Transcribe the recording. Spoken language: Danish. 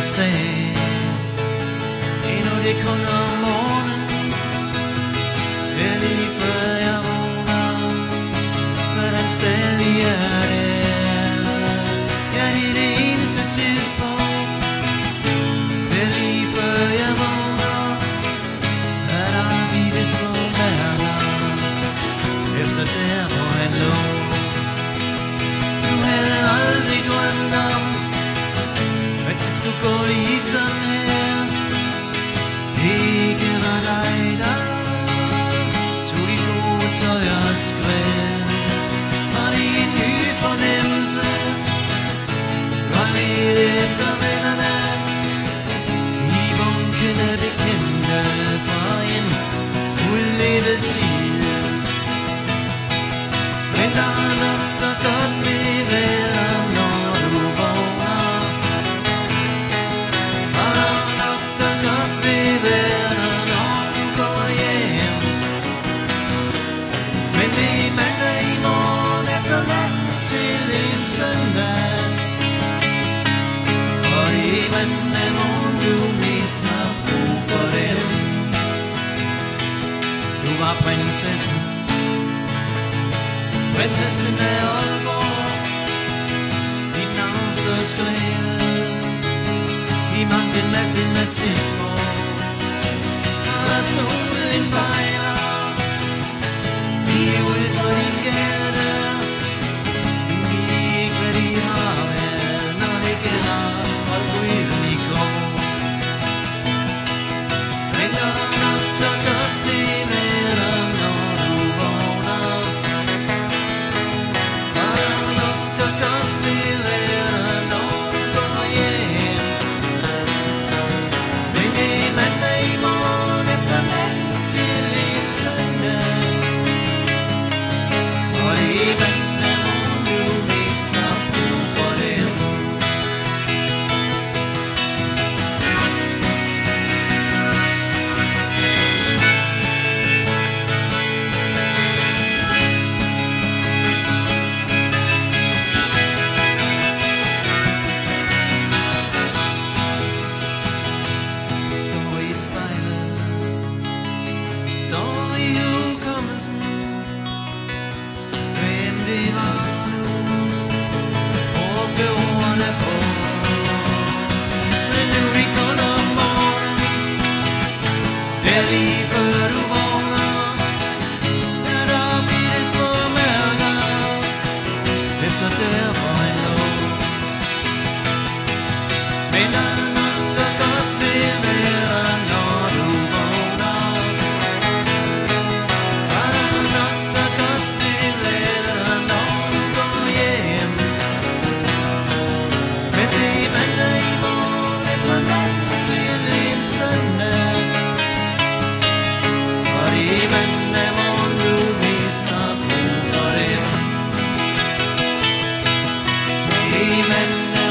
sagde, endnu det kun om morgenen, det er lige før jeg vågner, hvordan stadig er det. Ja, det er det eneste tidspunkt, det er lige før jeg vågner, at der er bitte små mærker, efter der hvor han lå. Du havde aldrig drømt om, at det skulle gå lige sådan her. Ikke var dig, der tog dit gode tøj og skrev. Og det er en ny fornemmelse, går lidt efter vennerne i bunken af bekendte fra en udlevet tid. Men der er nok, der godt vil være, når du vågner. Og der er nok, der godt vil være, når du går hjem. Men det er mandag i morgen efter nat til en søndag. Og det er mandag morgen, du mest har brug for dem. Du var prinsessen, prinsessen af Aalborg. Dit navn står skrevet i manken af klimatikår. Og der stod en bejler lige ude for din gade. Men de er ikke hvad de har været, når det gælder Aalborg i går. Men der er nok, der godt vil være, når du vågner. Og der er nok, der godt vil være, når du går hjem. Men det er mandag i morgen efter nat til en søndag. Og det er mandag morgen, du mest har brug for dem. Står i spejlet, står i hukommelsen, hvem det var nu, brugte ordene på. Men nu er det kun om morgenen, det er lige før du vågner, er der bitte små mærker, efter der hvor han lå. Men der er nok, der godt vil være, når du vågner. Og der er nok, der godt vil være, når du går hjem. Men det er mandag i morgen efter nat til en søndag. Og det er mandag morgen, du mest har brug for dem. Det er mandag